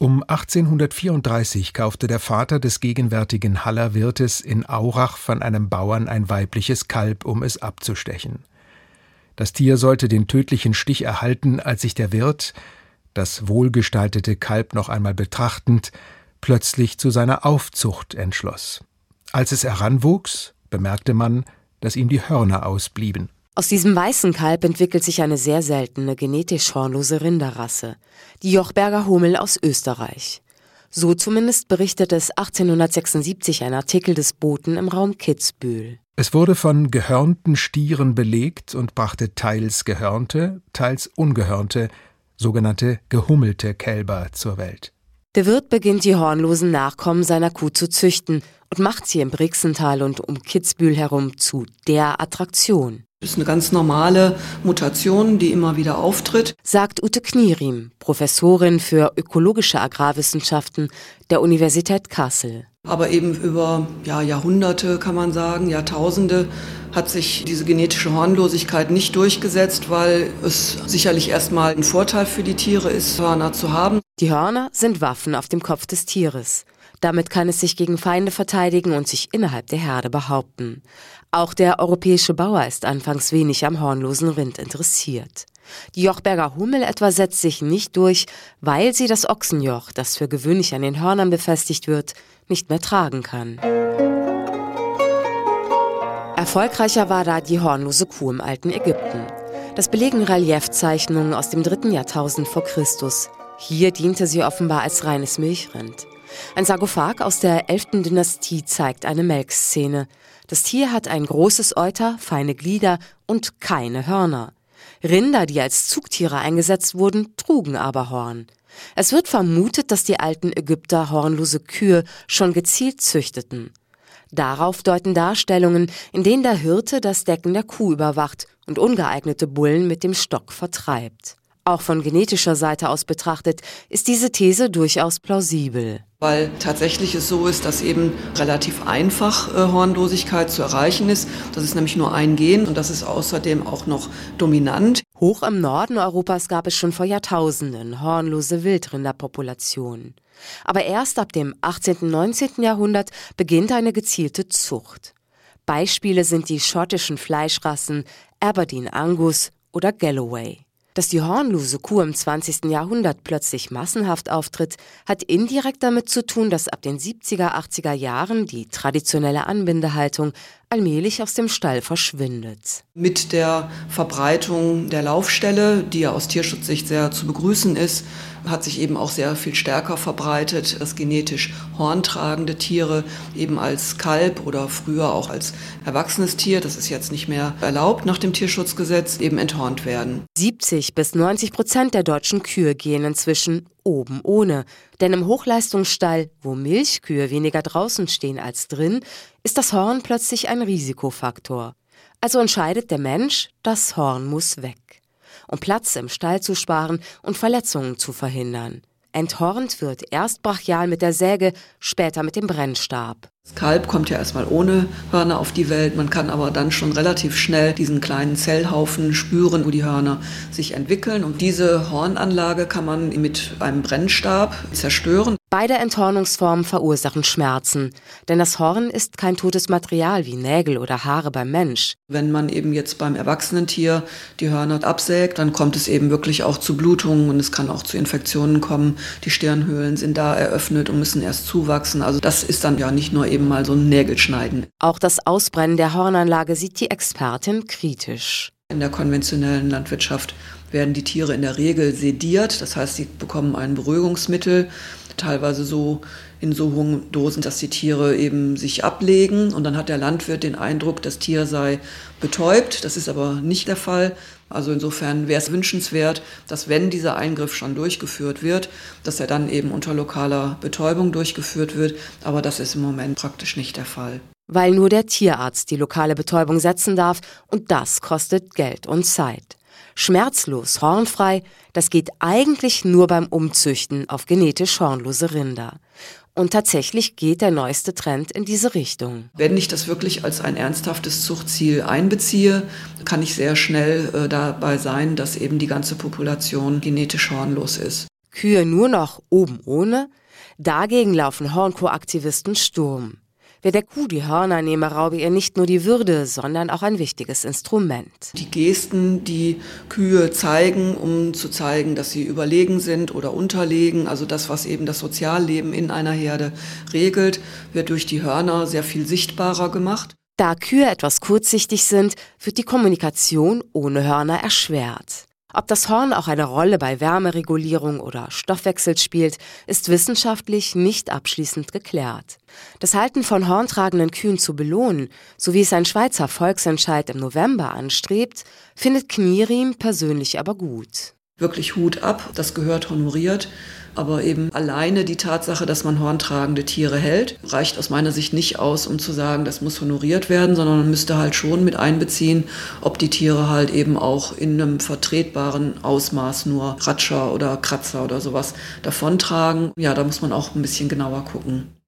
Um 1834 kaufte der Vater des gegenwärtigen Haller Wirtes in Aurach von einem Bauern ein weibliches Kalb, um es abzustechen. Das Tier sollte den tödlichen Stich erhalten, als sich der Wirt, das wohlgestaltete Kalb noch einmal betrachtend, plötzlich zu seiner Aufzucht entschloss. Als es heranwuchs, bemerkte man, dass ihm die Hörner ausblieben. Aus diesem weißen Kalb entwickelt sich eine sehr seltene, genetisch hornlose Rinderrasse, die Jochberger Hummel aus Österreich. So zumindest berichtet es 1876 ein Artikel des Boten im Raum Kitzbühel. Es wurde von gehörnten Stieren belegt und brachte teils gehörnte, teils ungehörnte, sogenannte gehummelte Kälber zur Welt. Der Wirt beginnt die hornlosen Nachkommen seiner Kuh zu züchten und macht sie im Brixental und um Kitzbühel herum zu der Attraktion. Das ist eine ganz normale Mutation, die immer wieder auftritt, sagt Ute Knierim, Professorin für ökologische Agrarwissenschaften der Universität Kassel. Aber eben über Jahrhunderte, kann man sagen, Jahrtausende, hat sich diese genetische Hornlosigkeit nicht durchgesetzt, weil es sicherlich erstmal ein Vorteil für die Tiere ist, Hörner zu haben. Die Hörner sind Waffen auf dem Kopf des Tieres. Damit kann es sich gegen Feinde verteidigen und sich innerhalb der Herde behaupten. Auch der europäische Bauer ist anfangs wenig am hornlosen Rind interessiert. Die Jochberger Hummel etwa setzt sich nicht durch, weil sie das Ochsenjoch, das für gewöhnlich an den Hörnern befestigt wird, nicht mehr tragen kann. Erfolgreicher war da die hornlose Kuh im alten Ägypten. Das belegen Reliefzeichnungen aus dem 3. Jahrtausend vor Christus. Hier diente sie offenbar als reines Milchrind. Ein Sarkophag aus der 11. Dynastie zeigt eine Melkszene. Das Tier hat ein großes Euter, feine Glieder und keine Hörner. Rinder, die als Zugtiere eingesetzt wurden, trugen aber Horn. Es wird vermutet, dass die alten Ägypter hornlose Kühe schon gezielt züchteten. Darauf deuten Darstellungen, in denen der Hirte das Decken der Kuh überwacht und ungeeignete Bullen mit dem Stock vertreibt. Auch von genetischer Seite aus betrachtet ist diese These durchaus plausibel. Weil tatsächlich es so ist, dass eben relativ einfach Hornlosigkeit zu erreichen ist. Das ist nämlich nur ein Gen und das ist außerdem auch noch dominant. Hoch im Norden Europas gab es schon vor Jahrtausenden hornlose Wildrinderpopulationen. Aber erst ab dem 18. und 19. Jahrhundert beginnt eine gezielte Zucht. Beispiele sind die schottischen Fleischrassen Aberdeen Angus oder Galloway. Dass die hornlose Kuh im 20. Jahrhundert plötzlich massenhaft auftritt, hat indirekt damit zu tun, dass ab den 70er, 80er Jahren die traditionelle Anbindehaltung allmählich aus dem Stall verschwindet. Mit der Verbreitung der Laufställe, die ja aus Tierschutzsicht sehr zu begrüßen ist, hat sich eben auch sehr viel stärker verbreitet, dass genetisch horntragende Tiere eben als Kalb oder früher auch als erwachsenes Tier, das ist jetzt nicht mehr erlaubt nach dem Tierschutzgesetz, eben enthornt werden. 70-90% der deutschen Kühe gehen inzwischen oben ohne. Denn im Hochleistungsstall, wo Milchkühe weniger draußen stehen als drin, ist das Horn plötzlich ein Risikofaktor. Also entscheidet der Mensch, das Horn muss weg. Um Platz im Stall zu sparen und Verletzungen zu verhindern. Enthornt wird erst brachial mit der Säge, später mit dem Brennstab. Das Kalb kommt ja erstmal ohne Hörner auf die Welt. Man kann aber dann schon relativ schnell diesen kleinen Zellhaufen spüren, wo die Hörner sich entwickeln. Und diese Hornanlage kann man mit einem Brennstab zerstören. Beide Enthornungsformen verursachen Schmerzen, denn das Horn ist kein totes Material wie Nägel oder Haare beim Mensch. Wenn man eben jetzt beim erwachsenen Tier die Hörner absägt, dann kommt es eben wirklich auch zu Blutungen und es kann auch zu Infektionen kommen. Die Stirnhöhlen sind da eröffnet und müssen erst zuwachsen. Also das ist dann ja nicht nur eben mal so ein Nägelschneiden. Auch das Ausbrennen der Hornanlage sieht die Expertin kritisch. In der konventionellen Landwirtschaft werden die Tiere in der Regel sediert, das heißt, sie bekommen ein Beruhigungsmittel, teilweise so in so hohen Dosen, dass die Tiere eben sich ablegen und dann hat der Landwirt den Eindruck, das Tier sei betäubt. Das ist aber nicht der Fall. Also insofern wäre es wünschenswert, dass wenn dieser Eingriff schon durchgeführt wird, dass er dann eben unter lokaler Betäubung durchgeführt wird, aber das ist im Moment praktisch nicht der Fall. Weil nur der Tierarzt die lokale Betäubung setzen darf und das kostet Geld und Zeit. Schmerzlos, hornfrei, das geht eigentlich nur beim Umzüchten auf genetisch hornlose Rinder. Und tatsächlich geht der neueste Trend in diese Richtung. Wenn ich das wirklich als ein ernsthaftes Zuchtziel einbeziehe, kann ich sehr schnell dabei sein, dass eben die ganze Population genetisch hornlos ist. Kühe nur noch oben ohne? Dagegen laufen Hornkuh-Aktivisten Sturm. Wer der Kuh die Hörner nehme, raube ihr nicht nur die Würde, sondern auch ein wichtiges Instrument. Die Gesten, die Kühe zeigen, um zu zeigen, dass sie überlegen sind oder unterlegen, also das, was eben das Sozialleben in einer Herde regelt, wird durch die Hörner sehr viel sichtbarer gemacht. Da Kühe etwas kurzsichtig sind, wird die Kommunikation ohne Hörner erschwert. Ob das Horn auch eine Rolle bei Wärmeregulierung oder Stoffwechsel spielt, ist wissenschaftlich nicht abschließend geklärt. Das Halten von horntragenden Kühen zu belohnen, so wie es ein Schweizer Volksentscheid im November anstrebt, findet Knierim persönlich aber gut. Wirklich Hut ab, das gehört honoriert. Aber eben alleine die Tatsache, dass man horntragende Tiere hält, reicht aus meiner Sicht nicht aus, um zu sagen, das muss honoriert werden, sondern man müsste halt schon mit einbeziehen, ob die Tiere halt eben auch in einem vertretbaren Ausmaß nur Ratscher oder Kratzer oder sowas davontragen. Ja, da muss man auch ein bisschen genauer gucken.